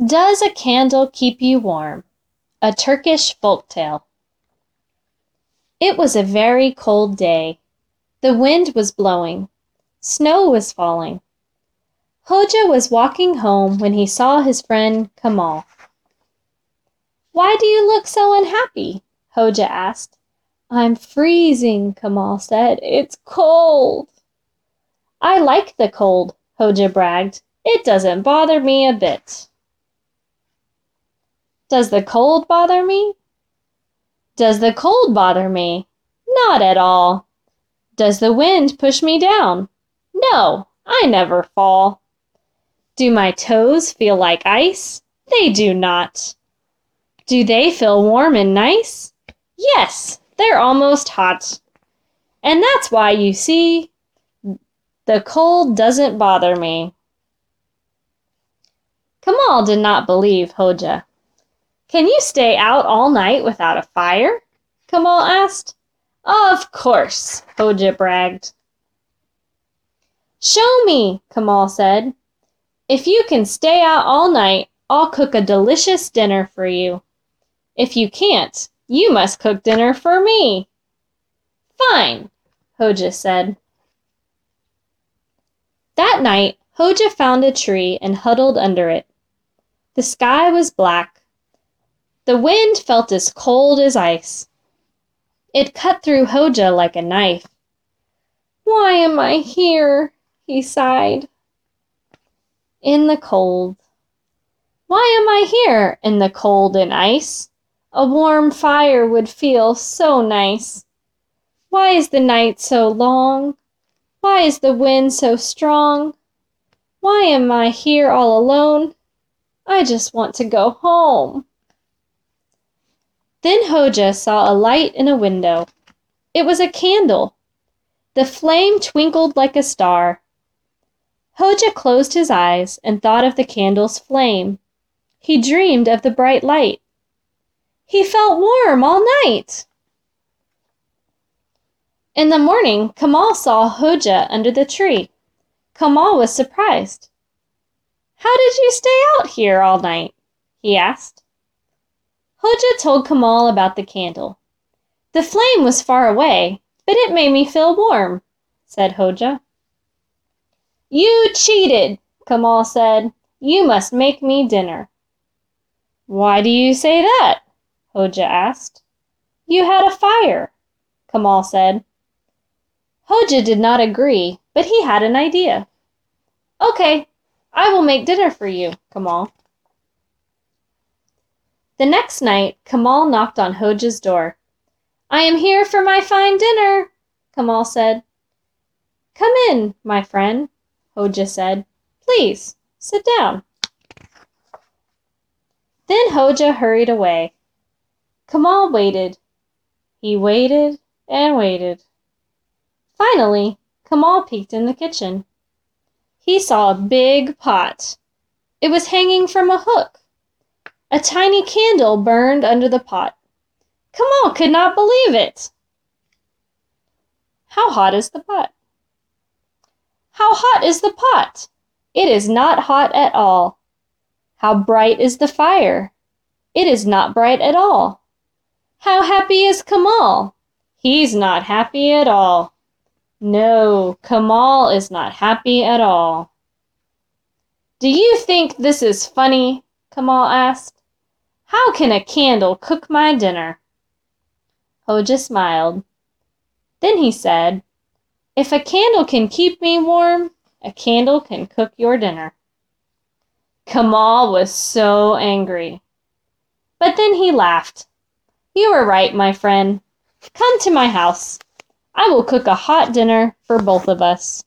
Does a candle keep you warm? A Turkish folktale. It was a very cold day. The wind was blowing. Snow was falling. Hoja was walking home when he saw his friend Kamal. "Why do you look so unhappy?" Hoja asked. "I'm freezing," Kamal said. "It's cold." "I like the cold," Hoja bragged. "It doesn't bother me a bit." "Does the cold bother me?" "Does the cold bother me?" "Not at all." "Does the wind push me down?" "No, I never fall." "Do my toes feel like ice?" "They do not." "Do they feel warm and nice?" "Yes, they're almost hot. And that's why, you see, the cold doesn't bother me." Kamal did not believe Hoja. "Can you stay out all night without a fire?" Kamal asked. "Of course," Hoja bragged. "Show me," Kamal said. "If you can stay out all night, I'll cook a delicious dinner for you. If you can't, you must cook dinner for me." "Fine," Hoja said. That night, Hoja found a tree and huddled under it. The sky was black. The wind felt as cold as ice. It cut through Hoja like a knife. "Why am I here?" he sighed. In the cold. "Why am I here in the cold and ice? A warm fire would feel so nice. Why is the night so long? Why is the wind so strong? Why am I here all alone? I just want to go home." Then Hoja saw a light in a window. It was a candle. The flame twinkled like a star. Hoja closed his eyes and thought of the candle's flame. He dreamed of the bright light. He felt warm all night. In the morning, Kamal saw Hoja under the tree. Kamal was surprised. "How did you stay out here all night?" he asked. Hoja told Kamal about the candle. "The flame was far away, but it made me feel warm," said Hoja. "You cheated," Kamal said. "You must make me dinner." "Why do you say that?" Hoja asked. "You had a fire," Kamal said. Hoja did not agree, but he had an idea. "Okay, I will make dinner for you, Kamal." The next night, Kamal knocked on Hoja's door. "I am here for my fine dinner," Kamal said. "Come in, my friend," Hoja said. "Please, sit down." Then Hoja hurried away. Kamal waited. He waited and waited. Finally, Kamal peeked in the kitchen. He saw a big pot. It was hanging from a hook. A tiny candle burned under the pot. Kamal could not believe it. "How hot is the pot?" "How hot is the pot?" "It is not hot at all." "How bright is the fire?" "It is not bright at all." "How happy is Kamal?" "He's not happy at all." No, Kamal is not happy at all. "Do you think this is funny?" Kamal asked. "How can a candle cook my dinner?" Hoja smiled. Then he said, "If a candle can keep me warm, a candle can cook your dinner." Kamal was so angry. But then he laughed. "You are right, my friend. Come to my house. I will cook a hot dinner for both of us."